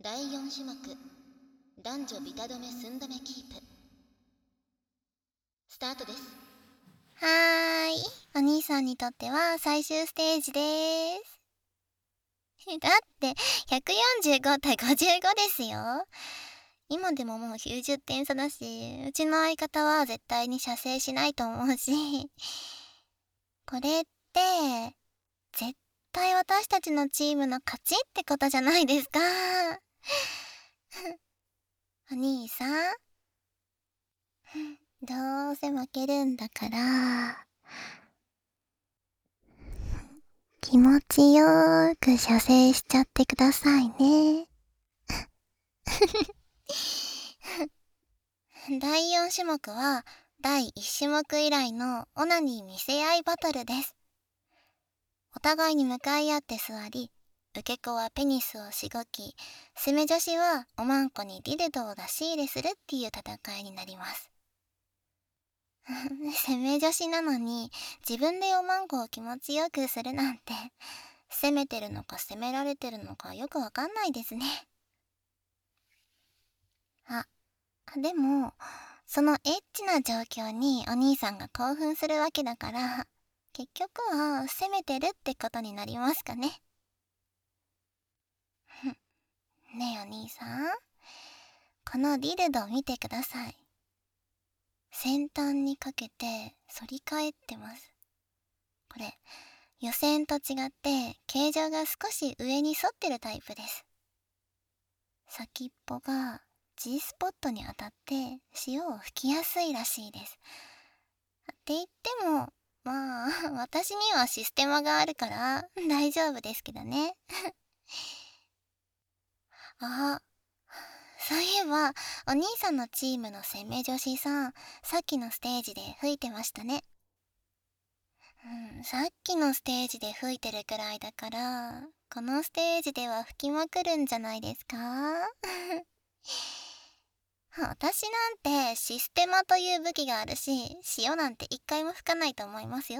第4種目、男女ビタ止め寸止めキープ。スタートです。 はーい。お兄さんにとっては最終ステージでーす。だって145対55ですよ。今でももう90点差だし、うちの相方は絶対に射精しないと思うし。これって、絶対私たちのチームの勝ちってことじゃないですか。お兄さん。どうせ負けるんだから、気持ちよーく射精しちゃってくださいね。第4種目は第1種目以来のオナニー見せ合いバトルです。お互いに向かい合って座り、受け子はペニスをしごき、攻め女子はおまんこにディルドを出し入れするっていう戦いになります。攻め女子なのに自分でおまんこを気持ちよくするなんて、攻めてるのか攻められてるのかよくわかんないですね。でも、そのエッチな状況にお兄さんが興奮するわけだから、結局は攻めてるってことになりますかね。ねえお兄さん、このディルド見てください。先端にかけて反り返ってます。これ、予選と違って形状が少し上に反ってるタイプです。先っぽが G スポットに当たって潮を吹きやすいらしいです。って言っても、まあ私にはシステマがあるから大丈夫ですけどね。あ、そういえばお兄さんのチームの攻め女子さん、さっきのステージで吹いてましたね。さっきのステージで吹いてるくらいだから、このステージでは吹きまくるんじゃないですか。私なんてシステマという武器があるし、塩なんて一回も吹かないと思いますよ。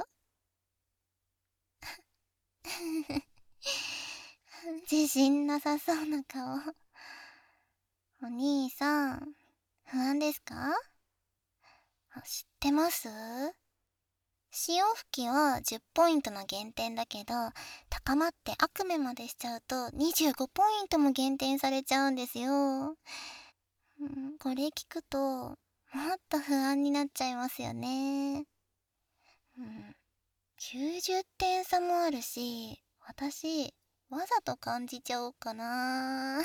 自信なさそうな顔。お兄さん、不安ですか？知ってます？潮吹きは10ポイントの減点だけど、高まって悪夢までしちゃうと25ポイントも減点されちゃうんですよ。これ聞くと、もっと不安になっちゃいますよね。90点差もあるし、私、わざと感じちゃおうかな。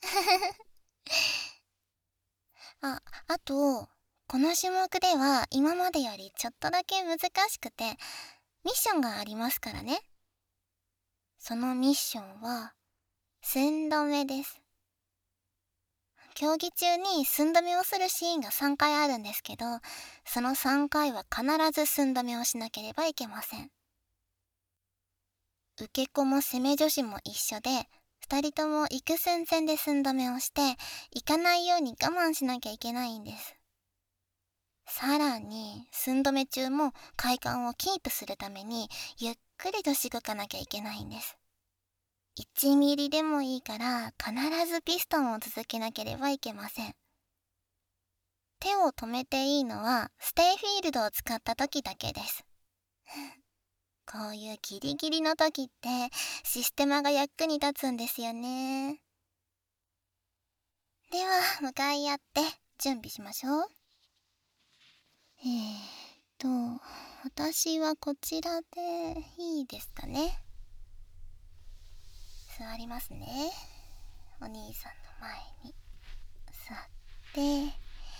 あと、この種目では今までよりちょっとだけ難しくて、ミッションがありますからね。そのミッションは、寸止めです。競技中に寸止めをするシーンが3回あるんですけど、その3回は必ず寸止めをしなければいけません。受け子も攻め女子も一緒で、2人とも行く寸前で寸止めをして、行かないように我慢しなきゃいけないんです。さらに、寸止め中も快感をキープするために、ゆっくりとしごかなきゃいけないんです。1ミリでもいいから、必ずピストンを続けなければいけません。手を止めていいのは、ステイフィールドを使った時だけです。こういうギリギリの時って、システマが役に立つんですよね。では、向かい合って準備しましょう。私はこちらでいいですかね。座りますね。お兄さんの前に座って、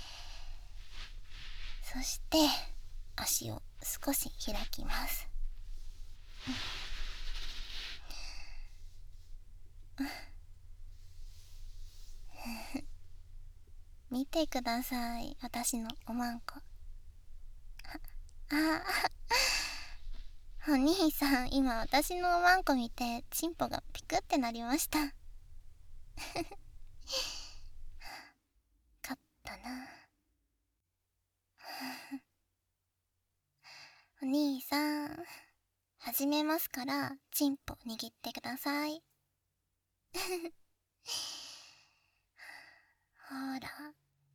そして足を少し開きます。見てください、私のおまんこ。お兄さん、今私のおまんこ見てチンポがピクってなりました。勝ったな。お兄さん、始めますからチンポ握ってください。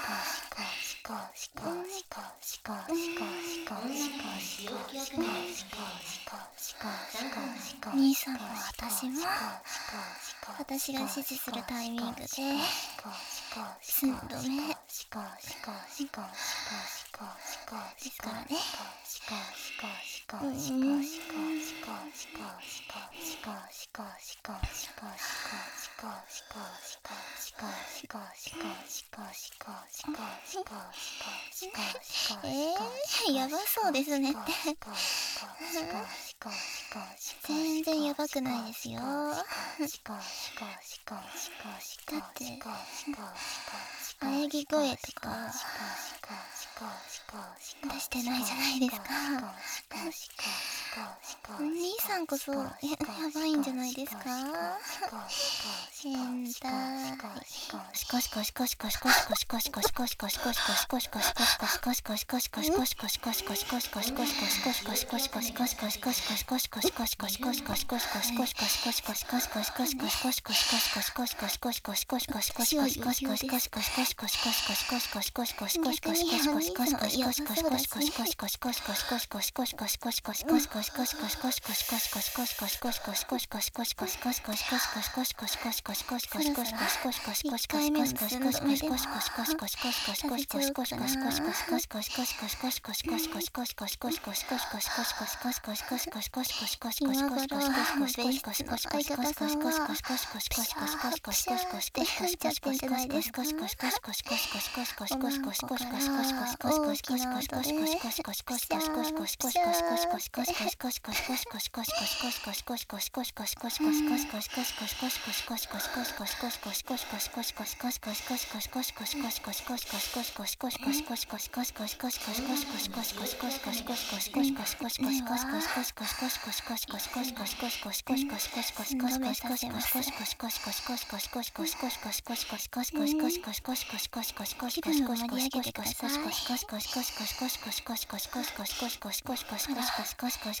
兄さんも私も私が指示するタイミングで寸止めですからね。やばそうですねって全然やばくないですよ。だって喘ぎ声とか出してないじゃないですか。兄さんこそやばいんじゃないですか。変態。1回目の寸止めでもさせちゃうかな。今頃別室の相方さんはピシャーピシャーってなっちゃってんじゃないですか。女の子から大きな音でピシャーピシャー気分を盛り上げてください。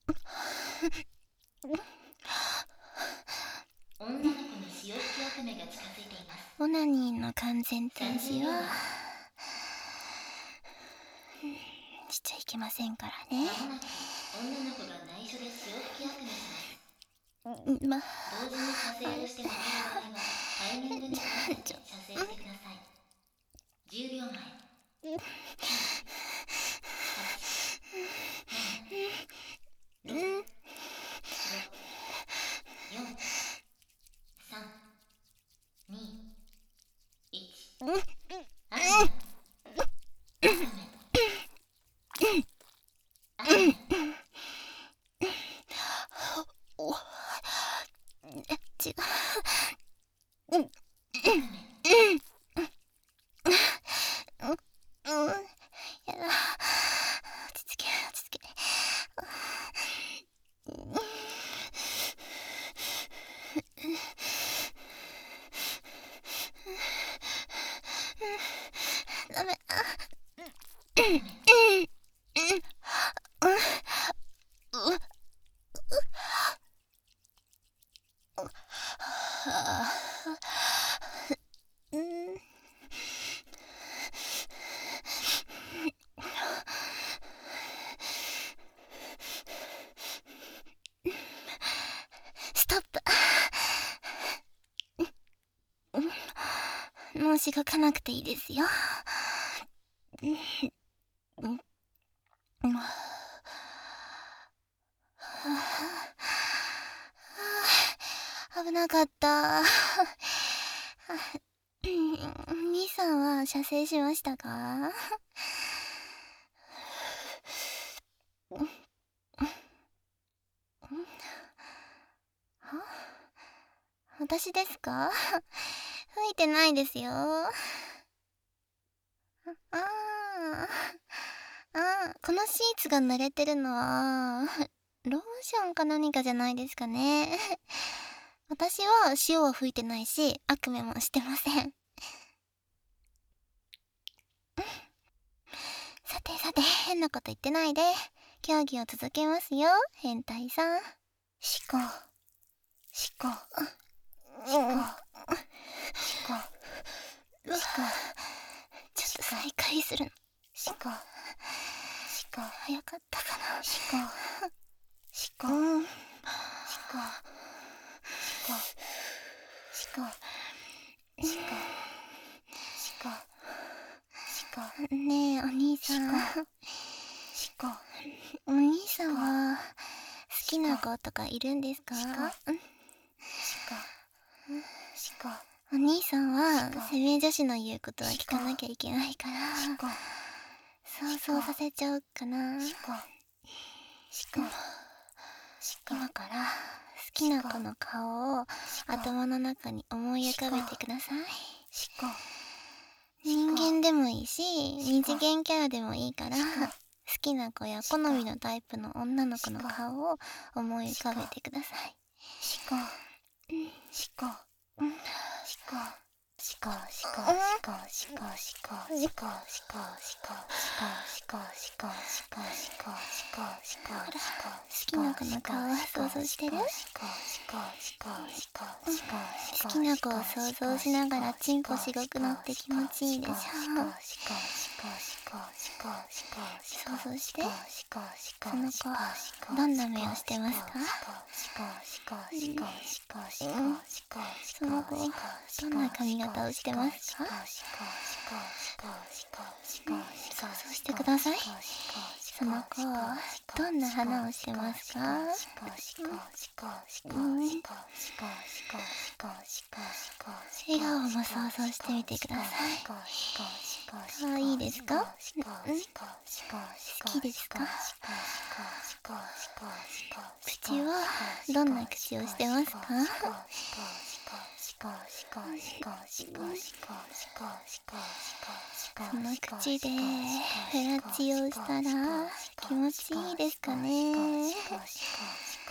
女の子の潮吹き悪夢が近づいています。 オナニーの完全停止はしちゃいけませんからね。 まもなく女の子が内緒で潮吹き悪夢します。同時に射精をして負ける場合はタイミングに合わせて射精してください。10秒前。9、8、7、6、4、3、2、1。 違う。やだ。落ち着け。ダメ。ストップ。もうしごかなくていいですよ。危なかった。兄さんは射精しましたか？私ですか？吹いてないですよ。このシーツが濡れてるのはローションか何かじゃないですかね。私は塩は吹いてないし悪夢もしてません。さて変なこと言ってないで競技を続けますよ、変態さん。しこちょっと再開するの。早かったかな。ねえお兄さん、お兄さんは好きな子とかいるんですか？お兄さんは攻め女子の言うことは聞かなきゃいけないから想像させちゃうかな。今から好きな子の顔を頭の中に思い浮かべてください。人間でもいいし二次元キャラでもいいから好きな子や好みのタイプの女の子の顔を思い浮かべてください。好きな子の顔は想像してる？好きな子を想像しながらチンコしごくのって気持ちいいでしょ。想像して。その子どんな目をしてますか？その子どんな髪型をしてますか？想像してください。その子どんな花をしてますか？笑顔も想像してみてください。可愛いですか？好きですか？口はどんな口をしてますか？その口でフェラチオをしたら気持ちいいですかね？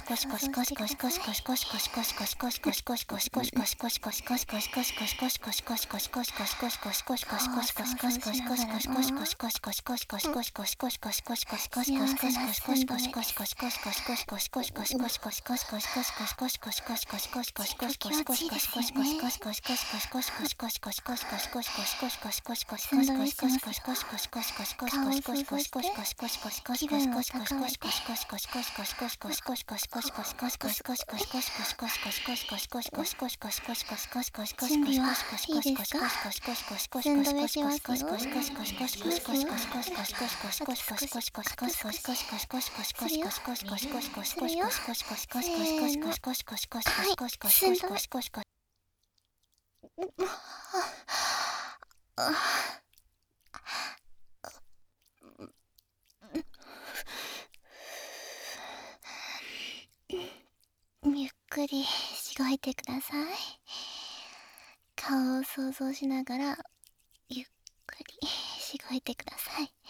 ゆっくりしごいてください。顔を想像しながらゆっくりしごいてください。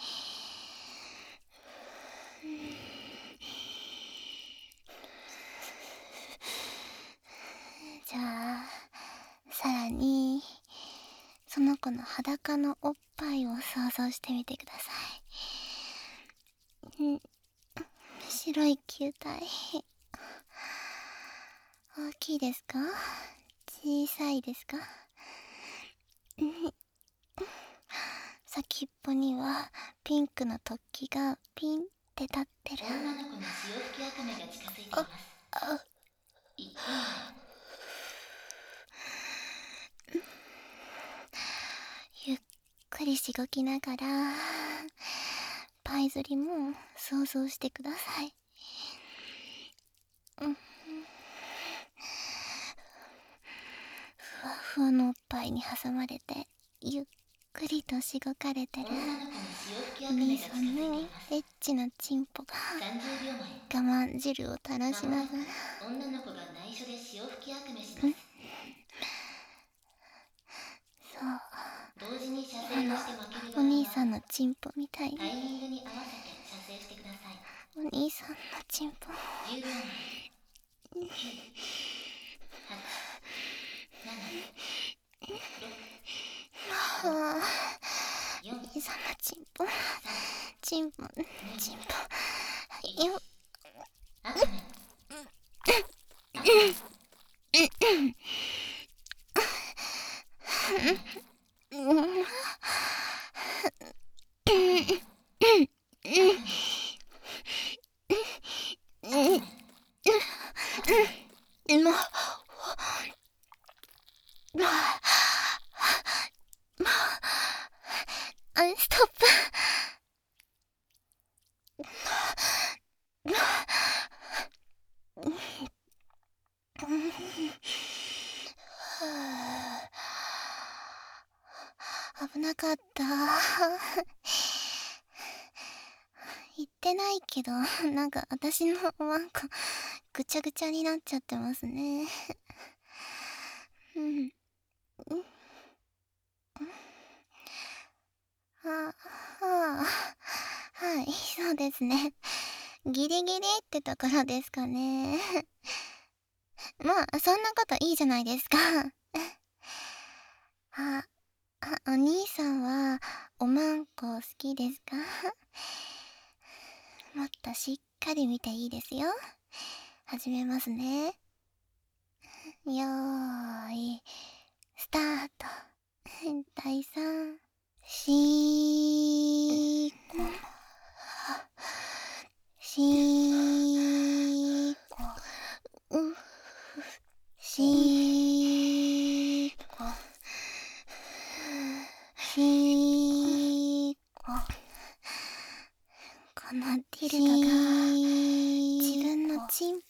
じゃあさらにその子の裸のおっぱいを想像してみてください。白い球体、大きいですか？小さいですか？先っぽにはピンクの突起がピンって立ってる。 女の子の潮吹き茜が近づいています。1分前。 ゆっくりしごきながらパイ釣りも想像してください。ふわふわのおっぱいに挟まれてゆっくりとしごかれてるお兄さんのエッチなチンポが我慢汁を垂らしながら女の子が内緒で潮吹き悪夢します。 そう同時に射精をして負ける場合おは兄さんのチンポみたいにタイミングに合わせて射精してください。 お兄さんのチンポ 10秒前。9、8、7、6、 はあ 4、 お兄さんのチンポチンポチンポよっ悪夢。 ストップ。危なかった。言ってないけど、なんか私のワンコぐちゃぐちゃになっちゃってますね。はい、そうですね。ギリギリってところですかね。まあ、そんなこといいじゃないですか。お兄さんはおまんこ好きですか？もっとしっかり見ていいですよ。始めますね。よーい、スタート。第3、しーこ。しーこ。しーこ。しーこ。この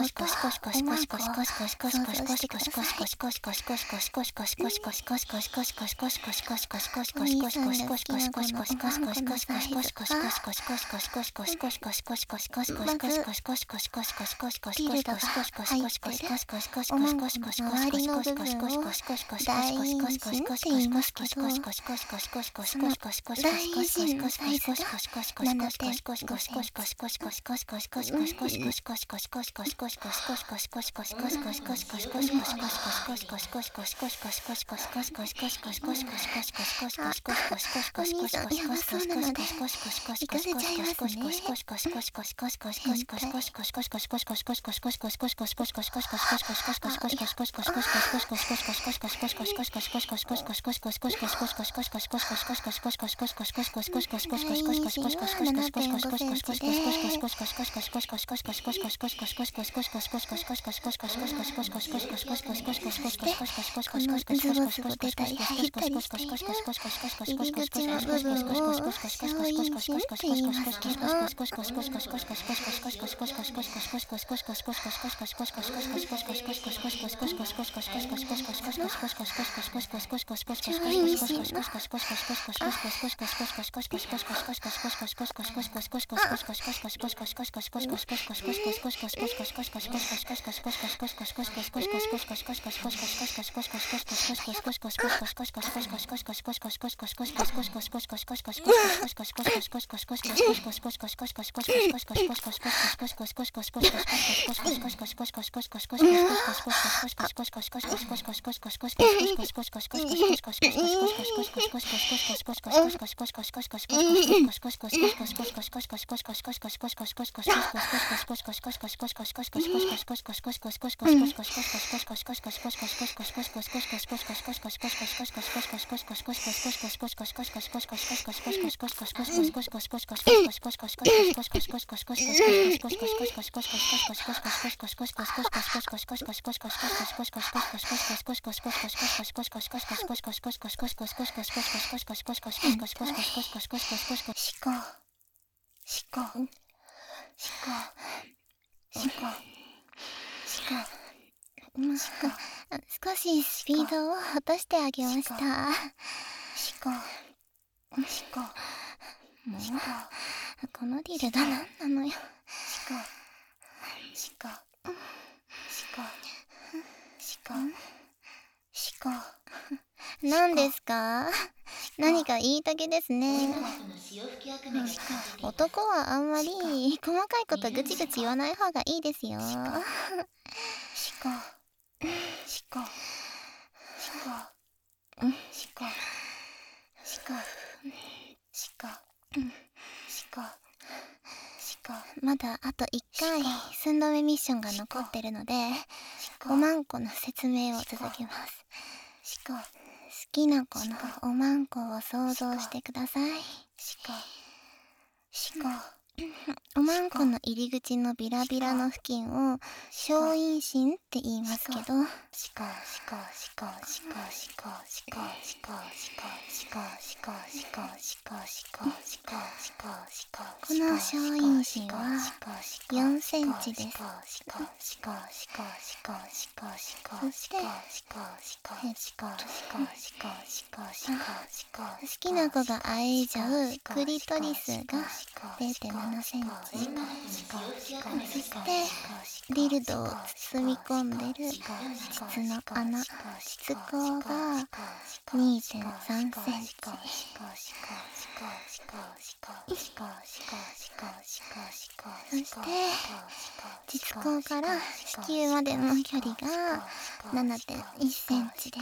少しスピードを落としてあげました。もうこのディルが何なのよ。何ですか？何か言いたげですね。男はあんまり細かいことぐちぐち言わない方がいいですよ。 まだあと1回寸止めミッションが残ってるので、おまんこの説明を続けます。好きな子のおまんこを想像してください。おまんこの入り口のビラビラの付近を小陰唇って言いますけど、この小陰唇は4センチです。そして好きな子が会えちゃうクリトリスが 0.7 センチ。そしてディルドを包み込んでる膣の穴、膣口が 2.3 センチ。そして膣口から子宮までの距離が 7.1 センチです。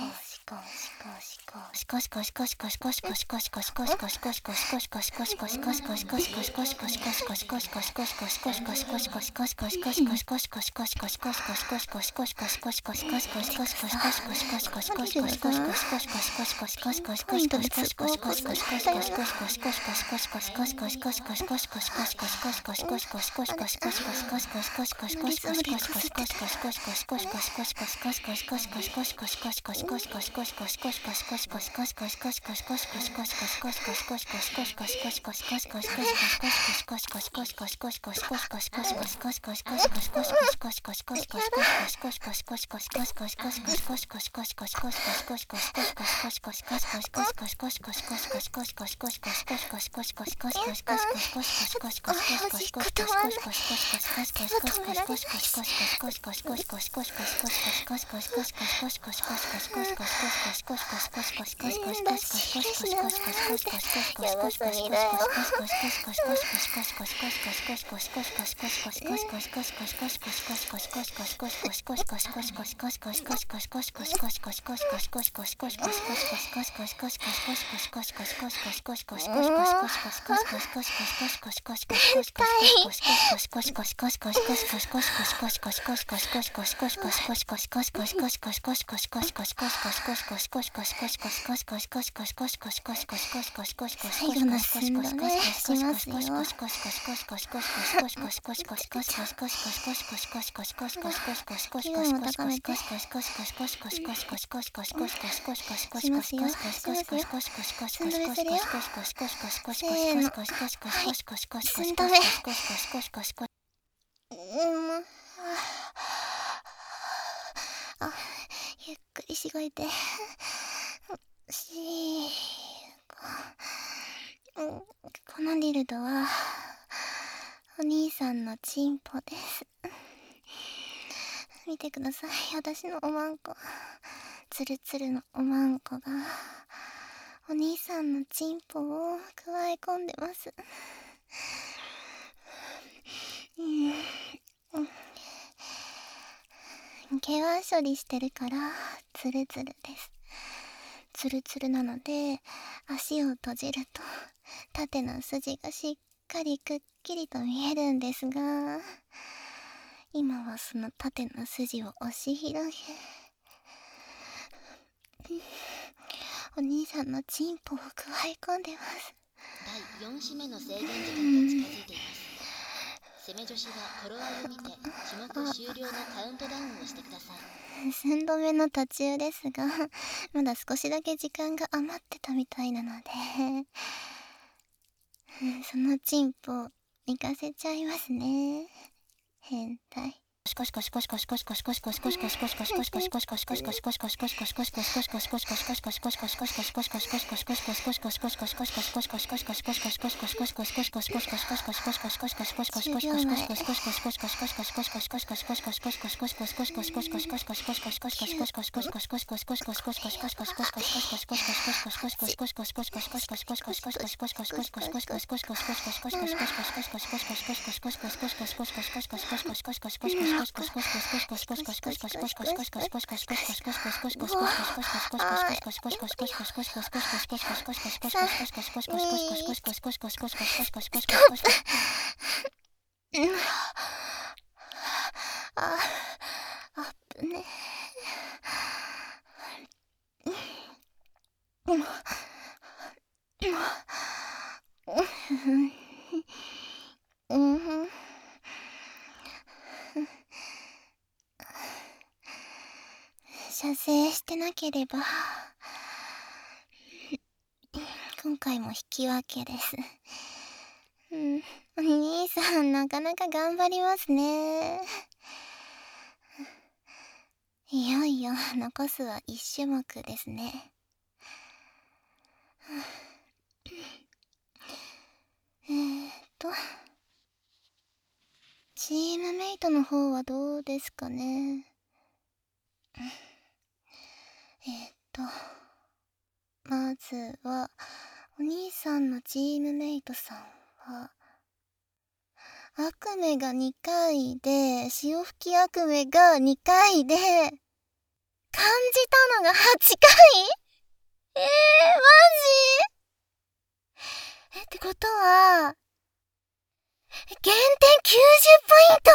最後の寸止めしますよ。気分を高めてしますよ。寸止めするよ。せーの。はい、寸止め。ゆっくりしごいて。このディルドはお兄さんのチンポです。見てください、私のおまんこ。ツルツルのおまんこがお兄さんのチンポをくわえ込んでます。毛は処理してるからツルツルです。ツルツルなので足を閉じると縦の筋がしっかりくっきりと見えるんですが、今はその縦の筋を押し広げ、お兄さんのチンポをくわえ込んでます。 第4種目の制限時間が近づいています。攻め女子が頃合いを見て種目終了のカウントダウンをしてください。 寸止めの途中ですが、まだ少しだけ時間が余ってたみたいなので、そのチンポ行かせちゃいますね。変態。 ぶね。射精してなければ今回も引き分けです。お兄さんなかなか頑張りますね。いよいよ残すは1種目ですね。チームメイトの方はどうですかね。まずはお兄さんのチームメイトさんは悪夢が2回で潮吹き悪夢が2回で感じたのが8回。マジってことは減点90ポイント。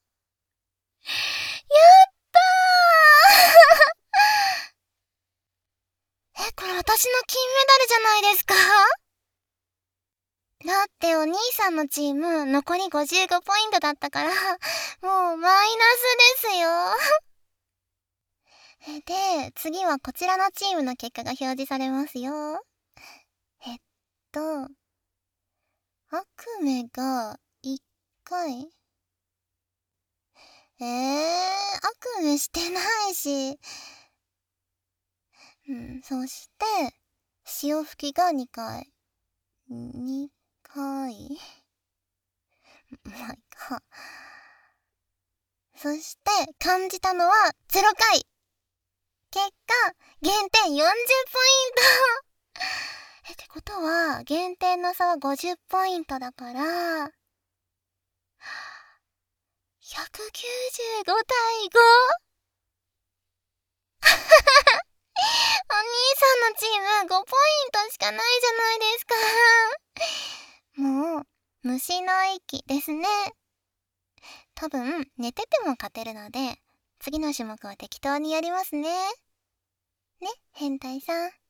やったー。これ私の金メダルじゃないですか。だってお兄さんのチーム残り55ポイントだったからもうマイナスですよ。で、次はこちらのチームの結果が表示されますよ。悪夢が1回。悪夢してないし。そして、潮吹きが2回。2回。まあいいか。そして、感じたのは0回。結果、減点40ポイント。ってことは、減点の差は50ポイントだから、195対 5? お兄さんのチーム5ポイントしかないじゃないですか。もう、虫の息ですね。多分、寝てても勝てるので、次の種目は適当にやりますね。ね、変態さん。